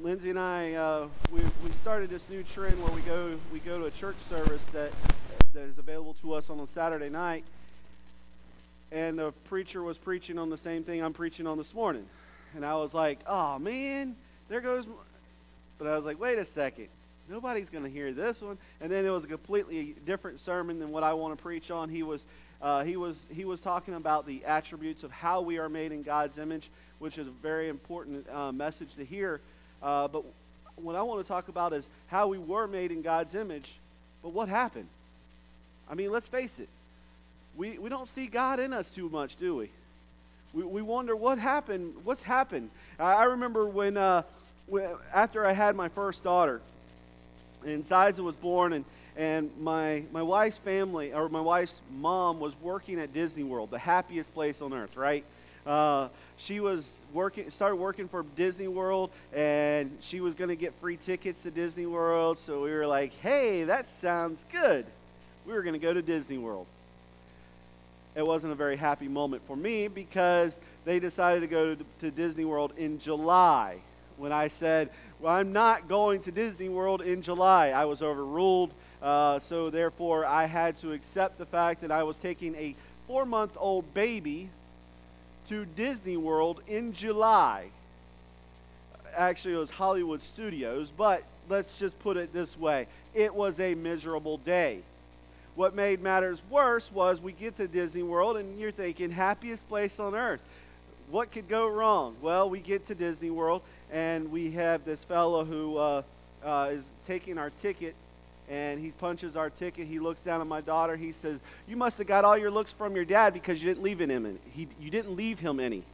Lindsay and I, we started this new trend where we go to a church service that is available to us on a Saturday night, and the preacher was preaching on the same thing I'm preaching on this morning, and I was like, oh man, there goes. But I was like, wait a second, nobody's going to hear this one. And then it was a completely different sermon than what I want to preach on. He was talking about the attributes of how we are made in God's image, which is a very important message to hear. But what I want to talk about is how we were made in God's image, but what happened? I mean, let's face it. We don't see God in us too much, do we? We wonder what happened. What's happened? I remember when after I had my first daughter, and Ziza was born, and my wife's family, or my wife's mom, was working at Disney World, the happiest place on earth, right? She started working for Disney World, and she was going to get free tickets to Disney World, so we were like, hey, that sounds good. We were going to go to Disney World. It wasn't a very happy moment for me because they decided to go to Disney World in July. When I said, well, I'm not going to Disney World in July, I was overruled. So therefore, I had to accept the fact that I was taking a 4-month-old baby to Disney World in July. Actually, it was Hollywood Studios, but let's just put it this way. It was a miserable day. What made matters worse was we get to Disney World, and you're thinking, happiest place on earth. What could go wrong? Well, we get to Disney World, and we have this fellow who is taking our ticket, and he punches our ticket. He looks down at my daughter. He says, you must have got all your looks from your dad because you didn't leave him any. You didn't leave him any.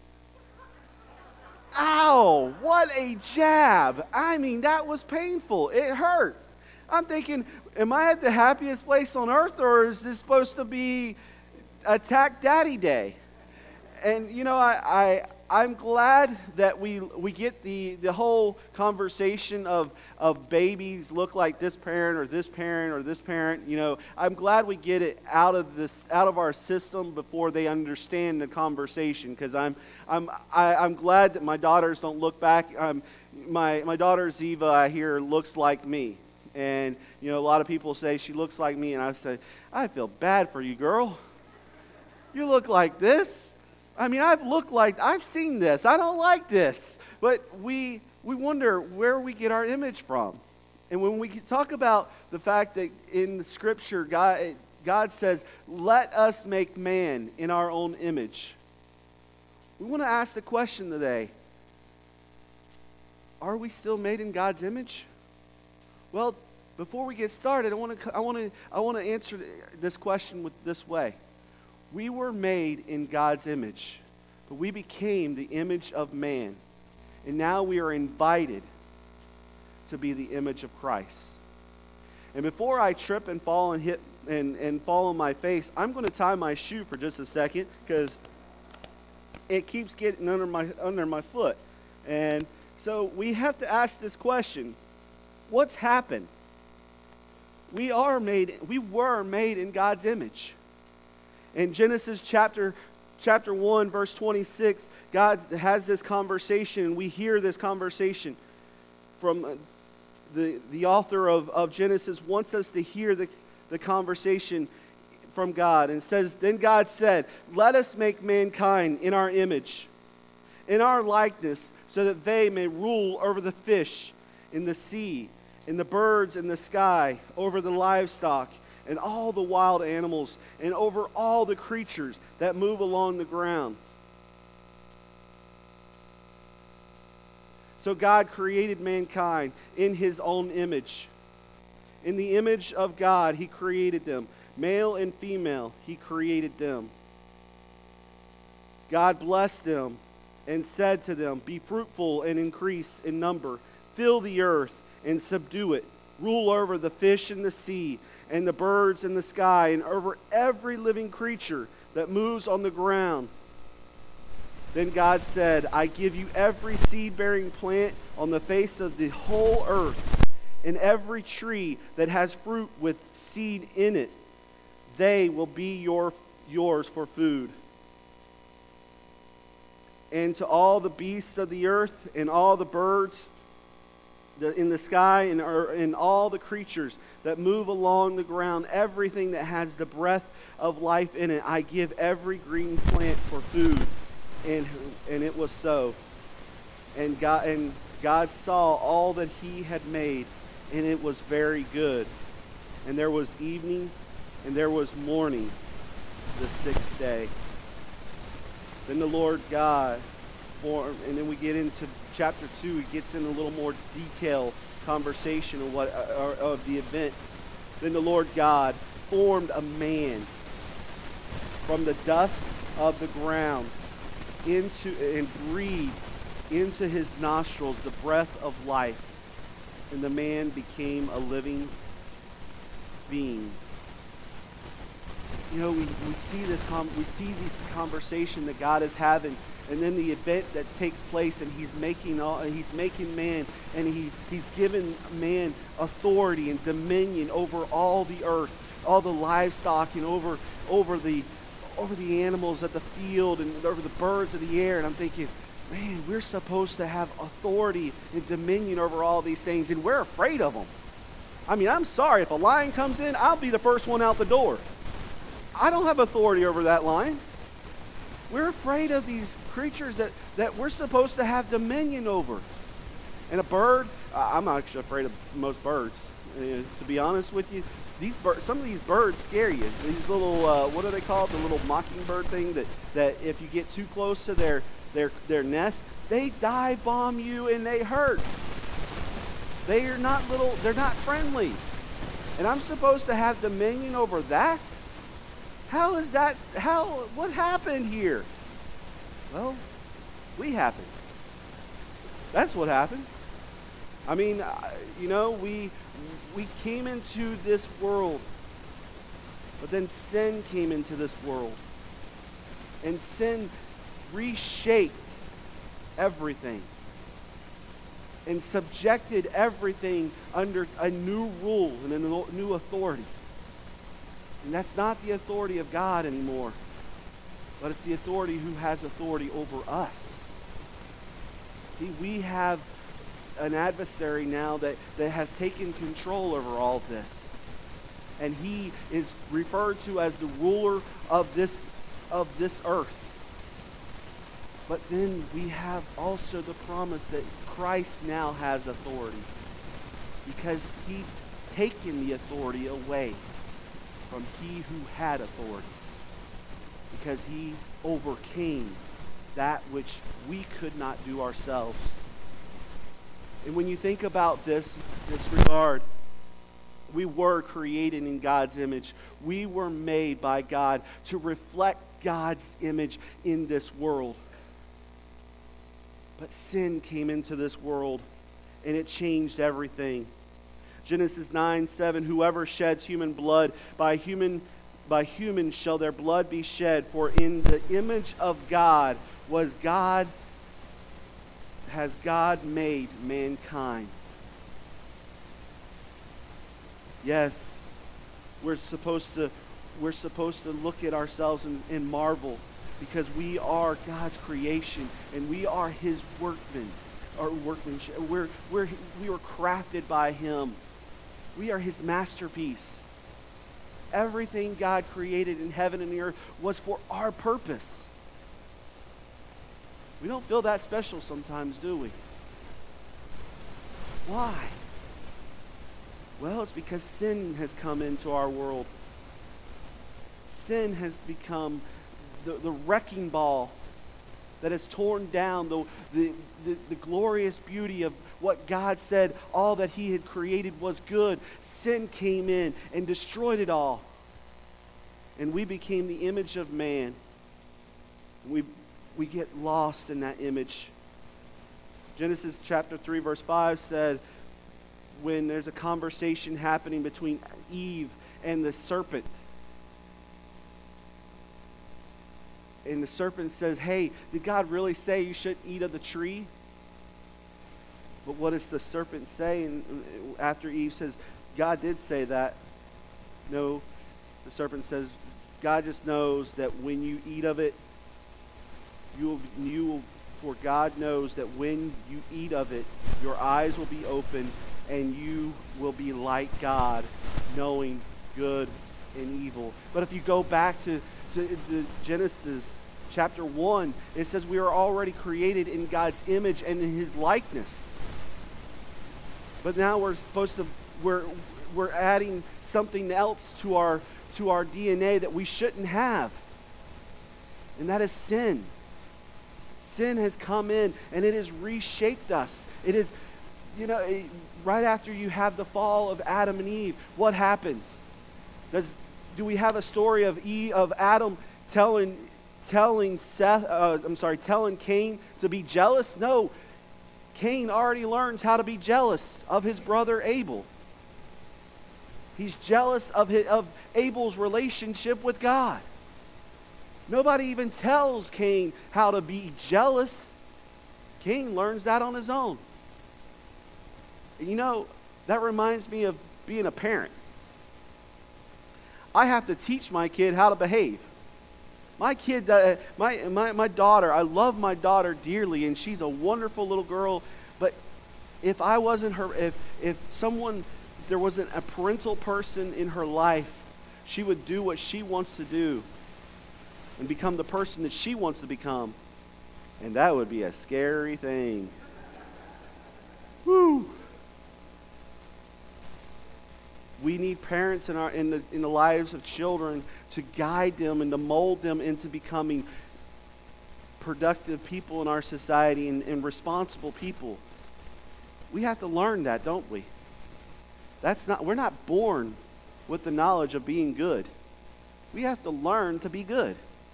Ow, what a jab. I mean, that was painful. It hurt. I'm thinking, am I at the happiest place on earth, or is this supposed to be Attack Daddy Day? And, you know, I'm glad that we get the whole conversation of babies look like this parent or this parent or this parent. You know, I'm glad we get it out of our system before they understand the conversation, because I'm glad that my daughters don't look back. My daughter Ziva, I hear, looks like me. And, you know, a lot of people say she looks like me, and I say, I feel bad for you, girl. You look like this. I mean, I've seen this. I don't like this. But we wonder where we get our image from. And when we talk about the fact that in the Scripture, God says, let us make man in our own image. We want to ask the question today, are we still made in God's image? Well, before we get started, I want to answer this question this way. We were made in God's image, but we became the image of man. And now we are invited to be the image of Christ. And before I trip and fall and hit and fall on my face, I'm going to tie my shoe for just a second because it keeps getting under my foot. And so we have to ask this question. What's happened? We were made in God's image. In Genesis chapter 1, verse 26, God has this conversation, and we hear this conversation from the author of Genesis wants us to hear the conversation from God. And says, then God said, let us make mankind in our image, in our likeness, so that they may rule over the fish in the sea, in the birds in the sky, over the livestock, and all the wild animals, and over all the creatures that move along the ground. So God created mankind in His own image. In the image of God, He created them. Male and female, He created them. God blessed them and said to them, be fruitful and increase in number. Fill the earth and subdue it. Rule over the fish in the sea and the birds in the sky and over every living creature that moves on the ground. Then God said, I give you every seed-bearing plant on the face of the whole earth, and every tree that has fruit with seed in it. They will be yours for food. And to all the beasts of the earth and all the birds in the sky and all the creatures that move along the ground, everything that has the breath of life in it. I give every green plant for food. And it was so. And God saw all that he had made, and it was very good. And there was evening, and there was morning, the sixth day. Then the Lord God formed, and then we get into chapter 2. It gets in a little more detailed conversation of the event. Then the Lord God formed a man from the dust of the ground and breathed into his nostrils the breath of life, and the man became a living being. You know, we see this conversation that God is having, and then the event that takes place, and he's making man, and he's given man authority and dominion over all the earth, all the livestock, and over the animals at the field, and over the birds of the air. And I'm thinking, man, we're supposed to have authority and dominion over all these things, and we're afraid of them. I mean, I'm sorry, if a lion comes in, I'll be the first one out the door. I don't have authority over that lion. We're afraid of these creatures that we're supposed to have dominion over. And a bird, I'm actually afraid of most birds. To be honest with you, some of these birds scare you. These little, what are they called? The little mockingbird thing that if you get too close to their nest, they dive bomb you and they hurt. They're not friendly. And I'm supposed to have dominion over that? What happened here? Well, we happened. That's what happened. I mean, we came into this world, but then sin came into this world. And sin reshaped everything and subjected everything under a new rule and a new authority. And that's not the authority of God anymore, but it's the authority who has authority over us. See, we have an adversary now that has taken control over all of this. And he is referred to as the ruler of this earth. But then we have also the promise that Christ now has authority, because he's taken the authority away from he who had authority, because he overcame that which we could not do ourselves. And when you think about this regard, we were created in God's image. We were made by God to reflect God's image in this world. But sin came into this world, and it changed everything. Genesis 9:7, whoever sheds human blood, by human shall their blood be shed, for in the image of God has God made mankind. Yes, we're supposed to look at ourselves and marvel, because we are God's creation and we are his workmanship. We were crafted by him. We are his masterpiece. Everything God created in heaven and the earth was for our purpose. We don't feel that special sometimes, do we? Why? Well, it's because sin has come into our world. Sin has become the wrecking ball that has torn down the glorious beauty of what God said all that he had created was good. Sin came in and destroyed it all. And we became the image of man. We get lost in that image. Genesis chapter 3 verse 5 said, when there's a conversation happening between Eve and the serpent, and the serpent says, hey, did God really say you shouldn't eat of the tree? But what does the serpent say? And after Eve says, God did say that. No, the serpent says, God just knows that when you eat of it, you will For God knows that when you eat of it, your eyes will be open, and you will be like God, knowing good and evil. But if you go back to the Genesis chapter 1, it says we are already created in God's image and in his likeness. But now we're adding something else to our DNA that we shouldn't have. And that is sin. Sin has come in and it has reshaped us. It is, right after you have the fall of Adam and Eve, what happens? Do we have a story of Adam telling Cain to be jealous? No. Cain already learns how to be jealous of his brother Abel. He's jealous of Abel's relationship with God. Nobody even tells Cain how to be jealous. Cain learns that on his own. That reminds me of being a parent. I have to teach my kid how to behave. My kid, my daughter, I love my daughter dearly, and she's a wonderful little girl. But if I wasn't her, if there wasn't a parental person in her life, she would do what she wants to do and become the person that she wants to become. And that would be a scary thing. Woo! We need parents in the lives of children to guide them and to mold them into becoming productive people in our society and responsible people. We have to learn that, don't we? We're not born with the knowledge of being good. We have to learn to be good.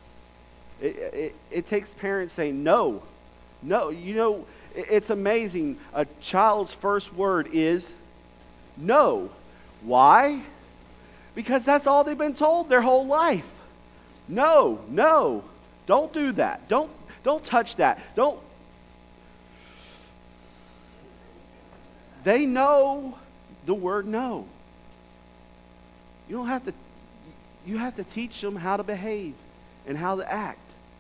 It takes parents saying no. No, it's amazing. A child's first word is no. Why? Because that's all they've been told their whole life. No, don't do that. Don't touch that. They know the word no. You have to teach them how to behave and how to act.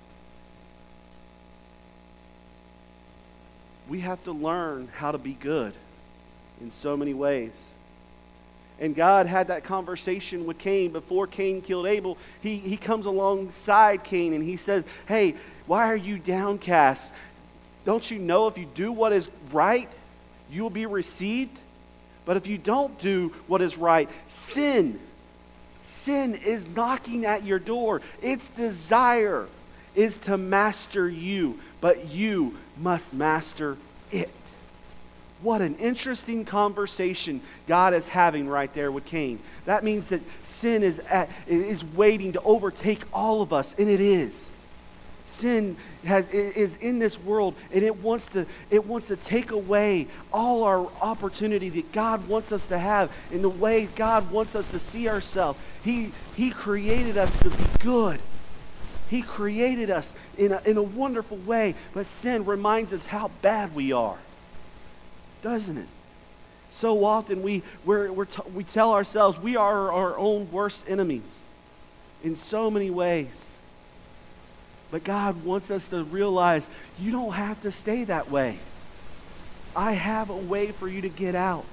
We have to learn how to be good in so many ways. And God had that conversation with Cain before Cain killed Abel. He comes alongside Cain and he says, hey, why are you downcast? Don't you know if you do what is right, you will be received? But if you don't do what is right, sin is knocking at your door. Its desire is to master you, but you must master it. What an interesting conversation God is having right there with Cain. That means that sin is waiting to overtake all of us, and it is. Sin is in this world, and it wants to take away all our opportunity that God wants us to have in the way God wants us to see ourselves. He created us to be good. He created us in a wonderful way, but sin reminds us how bad we are. Doesn't it? So often we tell ourselves we are our own worst enemies in so many ways. But God wants us to realize you don't have to stay that way. I have a way for you to get out.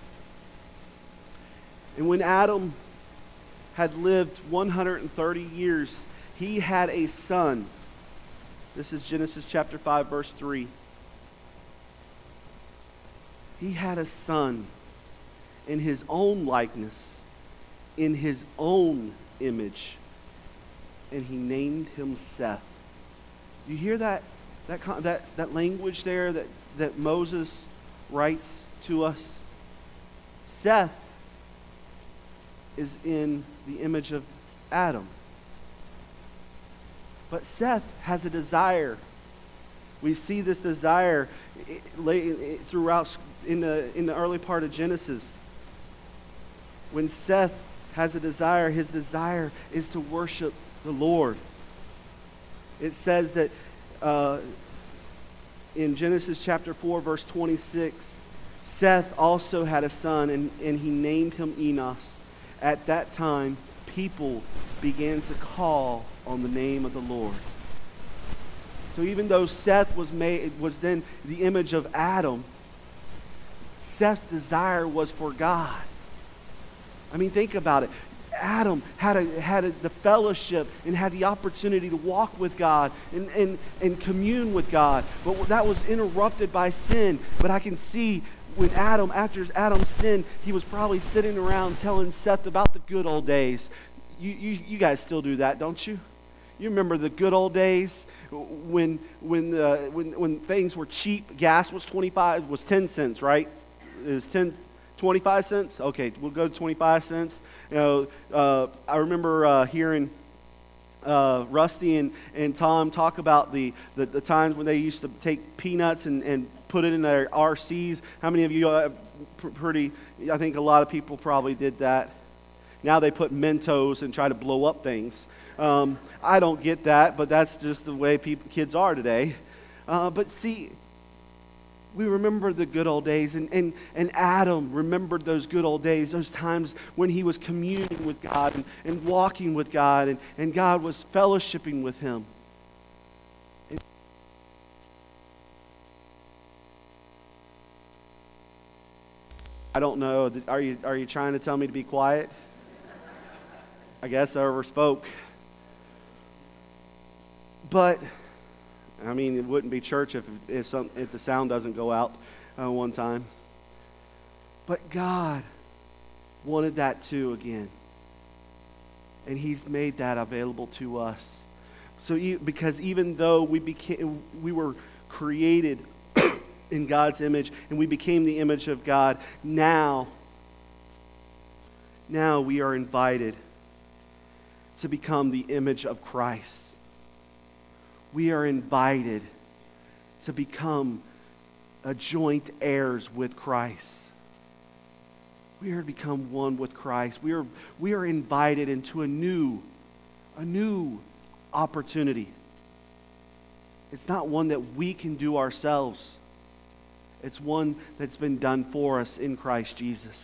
And when Adam had lived 130 years, he had a son. This is Genesis chapter 5, verse 3. He had a son in his own likeness, in his own image, and he named him Seth. You hear that language there that Moses writes to us? Seth is in the image of Adam. But Seth has a desire. We see this desire throughout in the early part of Genesis. When Seth has a desire, his desire is to worship the Lord. It says that in Genesis chapter 4, verse 26, Seth also had a son, and he named him Enos. At that time, people began to call on the name of the Lord. So even though Seth was then the image of Adam, Seth's desire was for God. I mean, think about it. Adam had the fellowship and had the opportunity to walk with God and commune with God. But that was interrupted by sin. But I can see when after Adam sinned, he was probably sitting around telling Seth about the good old days. You guys still do that, don't you? You remember the good old days when things were cheap. Gas was 10 cents, right? It was 25 cents? Okay, we'll go to 25 cents. I remember hearing Rusty and Tom talk about the times when they used to take peanuts and put it in their RCs. How many of you I think a lot of people probably did that. Now they put Mentos and try to blow up things. I don't get that, but that's just the way kids are today. But see, we remember the good old days, and Adam remembered those good old days, those times when he was communing with God and walking with God, and God was fellowshipping with him. I don't know. Are you trying to tell me to be quiet? I guess I overspoke. But I mean, it wouldn't be church if the sound doesn't go out one time. But God wanted that too again, and He's made that available to us. So, because even though we were created in God's image, and we became the image of God, now we are invited to become the image of Christ. We are invited to become joint heirs with Christ. We are to become one with Christ. We are invited into a new opportunity. It's not one that we can do ourselves. It's one that's been done for us in Christ Jesus.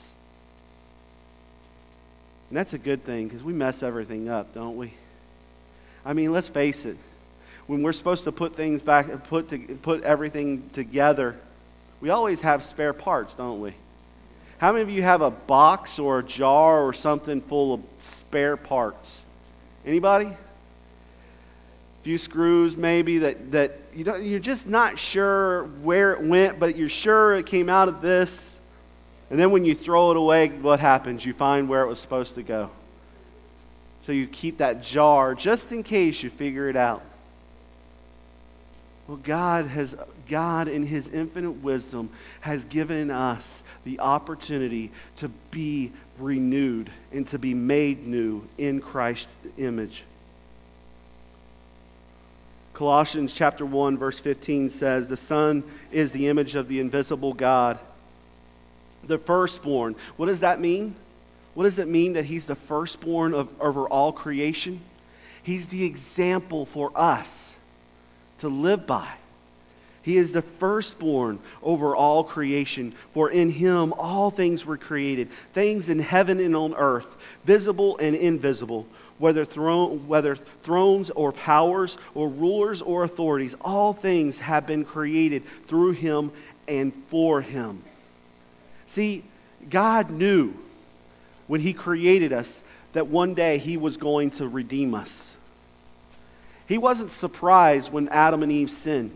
And that's a good thing, because we mess everything up, don't we? I mean, let's face it. When we're supposed to put things back, put everything together, we always have spare parts, don't we? How many of you have a box or a jar or something full of spare parts? Anybody? A few screws maybe that you're just not sure where it went, but you're sure it came out of this. And then when you throw it away, what happens? You find where it was supposed to go. So you keep that jar just in case you figure it out. Well, God in His infinite wisdom has given us the opportunity to be renewed and to be made new in Christ's image. Colossians chapter 1 verse 15 says, "The Son is the image of the invisible God, the firstborn." What does that mean? What does it mean that He's the firstborn over all creation? He's the example for us to live by. He is the firstborn over all creation, for in Him all things were created, things in heaven and on earth, visible and invisible, whether thrones or powers or rulers or authorities, all things have been created through Him and for Him. See, God knew when He created us that one day He was going to redeem us. He wasn't surprised when Adam and Eve sinned.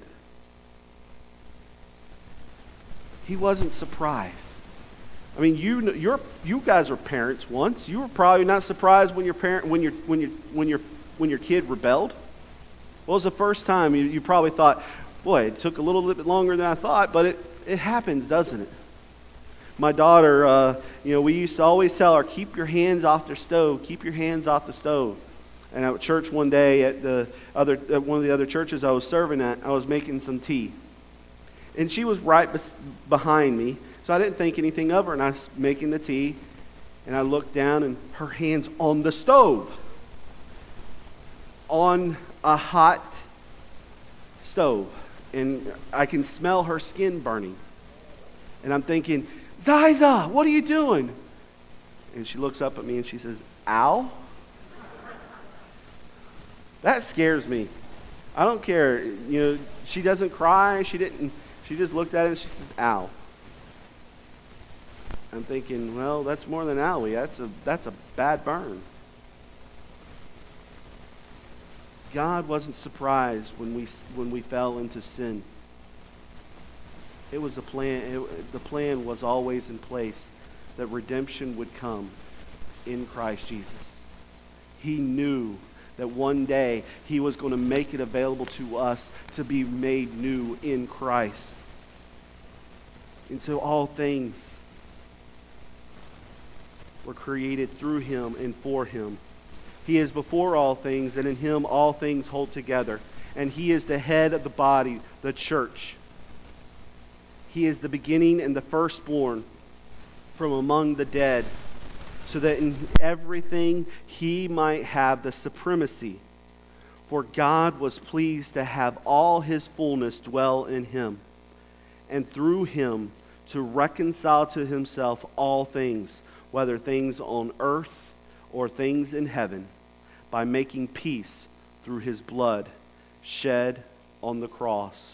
He wasn't surprised. I mean, you guys were parents once. You were probably not surprised when your kid rebelled. What was the first time you probably thought, boy, it took a little bit longer than I thought, but it happens, doesn't it? My daughter, we used to always tell her, keep your hands off the stove. Keep your hands off the stove. And at church one day at one of the other churches I was serving at, I was making some tea. And she was right behind me, so I didn't think anything of her. And I was making the tea, and I looked down, and her hand's on the stove. On a hot stove. And I can smell her skin burning. And I'm thinking, Ziza, what are you doing? And she looks up at me and she says, ow? That scares me. I don't care. She doesn't cry. She just looked at it and she says, ow. I'm thinking, well, that's more than owie. That's a bad burn. God wasn't surprised when we fell into sin. It was a plan. The plan was always in place that redemption would come in Christ Jesus. He knew that one day he was going to make it available to us to be made new in Christ. And so all things were created through him and for him. He is before all things, and in him all things hold together. And he is the head of the body, the church. He is the beginning and the firstborn from among the dead, so that in everything he might have the supremacy. For God was pleased to have all his fullness dwell in him, and through him to reconcile to himself all things, whether things on earth or things in heaven, by making peace through his blood shed on the cross.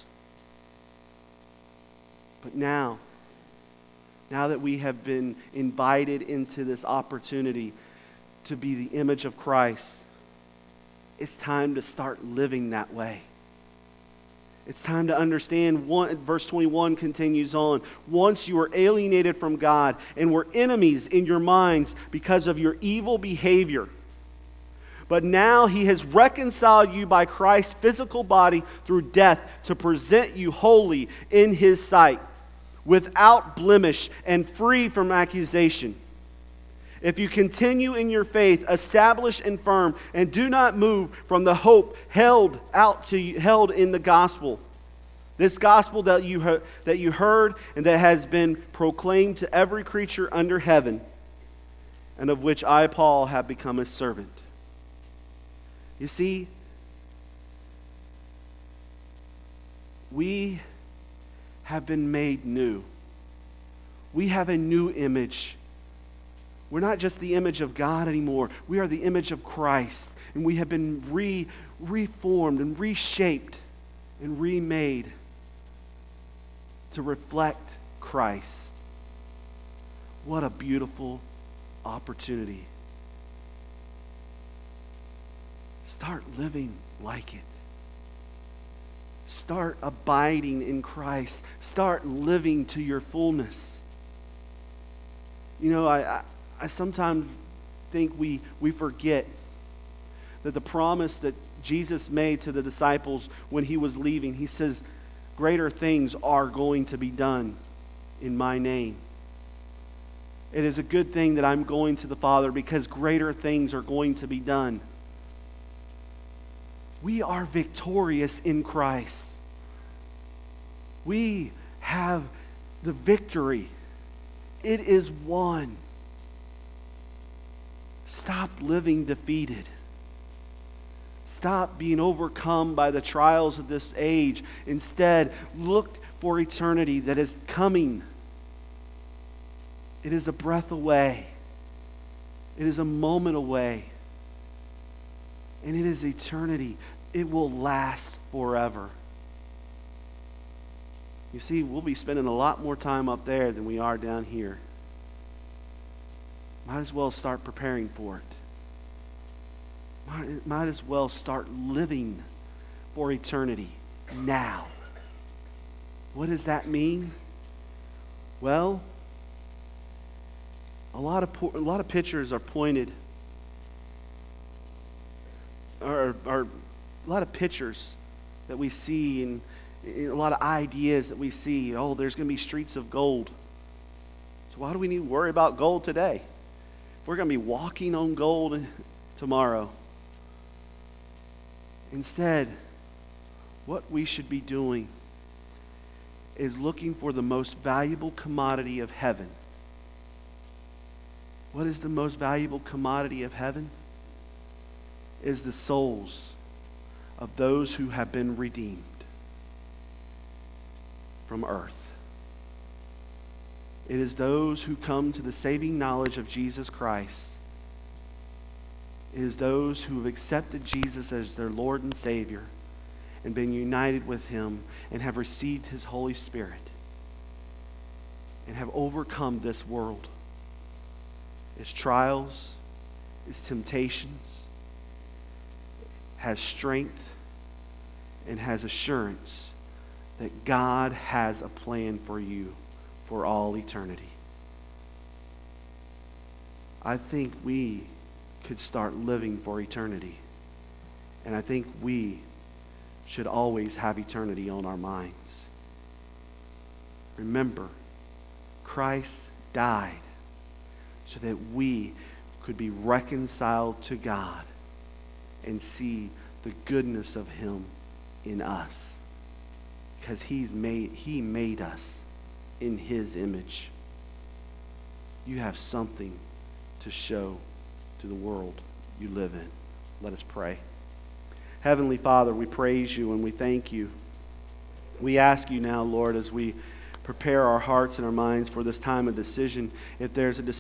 But now that we have been invited into this opportunity to be the image of Christ, it's time to start living that way. It's time to understand. Verse 21 continues on. Once you were alienated from God and were enemies in your minds because of your evil behavior. But now he has reconciled you by Christ's physical body through death to present you holy in his sight, without blemish and free from accusation. If you continue in your faith, established and firm, and do not move from the hope held in the gospel, this gospel that you heard and that has been proclaimed to every creature under heaven, and of which I, Paul, have become a servant. You see, we have been made new. We have a new image. We're not just the image of God anymore. We are the image of Christ. And we have been reformed and reshaped and remade to reflect Christ. What a beautiful opportunity. Start living like it. Start abiding in Christ. Start living to your fullness. I sometimes think we forget that the promise that Jesus made to the disciples when he was leaving, he says, greater things are going to be done in my name. It is a good thing that I'm going to the Father because greater things are going to be done. We are victorious in Christ. We have the victory. It is won. Stop living defeated. Stop being overcome by the trials of this age. Instead, look for eternity that is coming. It is a breath away. It is a moment away. And it is eternity. It will last forever. You see, we'll be spending a lot more time up there than we are down here. Might as well start preparing for it. Might as well start living for eternity now. What does that mean? Well, a lot of pictures are pointed, or a lot of pictures that we see, and a lot of ideas that we see. Oh, there's going to be streets of gold. So why do we need to worry about gold today? We're going to be walking on gold tomorrow. Instead, what we should be doing is looking for the most valuable commodity of heaven. What is the most valuable commodity of heaven? It is the souls of those who have been redeemed from earth. It is those who come to the saving knowledge of Jesus Christ. It is those who have accepted Jesus as their Lord and Savior and been united with Him and have received His Holy Spirit and have overcome this world, its trials, its temptations, has strength and has assurance that God has a plan for you for all eternity. I think we could start living for eternity. And I think we should always have eternity on our minds. Remember, Christ died so that we could be reconciled to God and see the goodness of Him in us. Because He made us in His image. You have something to show to the world you live in. Let us pray. Heavenly Father, we praise You and we thank You. We ask You now, Lord, as we prepare our hearts and our minds for this time of decision, if there's a decision